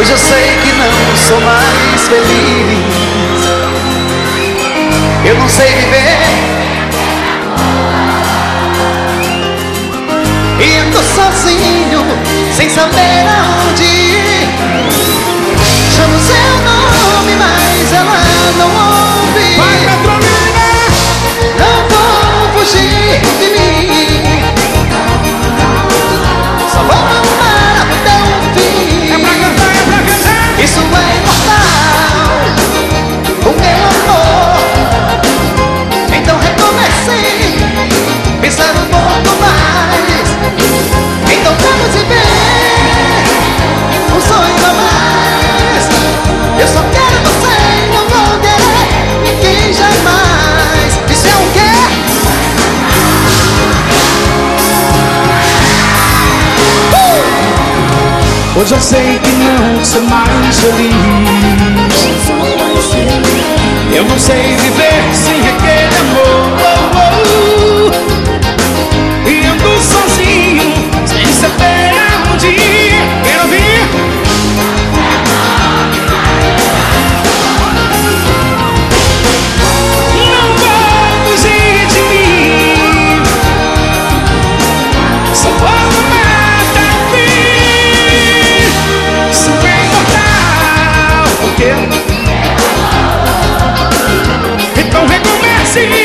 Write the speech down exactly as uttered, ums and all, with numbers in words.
Hoje eu sei que não sou mais feliz. Eu não sei viver e ando sozinho, sem saber aonde ir. Chamo seu nome, mas ela não ouve. Vai, Petrolina! Não vou fugir de mim, só vou amar até o fim. É pra cantar, é pra cantar! Isso é imortal, o meu amor. Então recomece, pensar um pouco mais. Então vamos viver um sonho a mais. Eu só quero você, não vou querer ninguém jamais. Isso é o quê? Uh! Hoje eu sei que não sou mais feliz. Eu não sei viver sem aquele amor. Oh, oh. E ando sozinho, sem saber aonde ir. Quero ouvir? Não vou fugir de mim, só vou amar até o fim. Isso é imortal. O quê? Então recomece.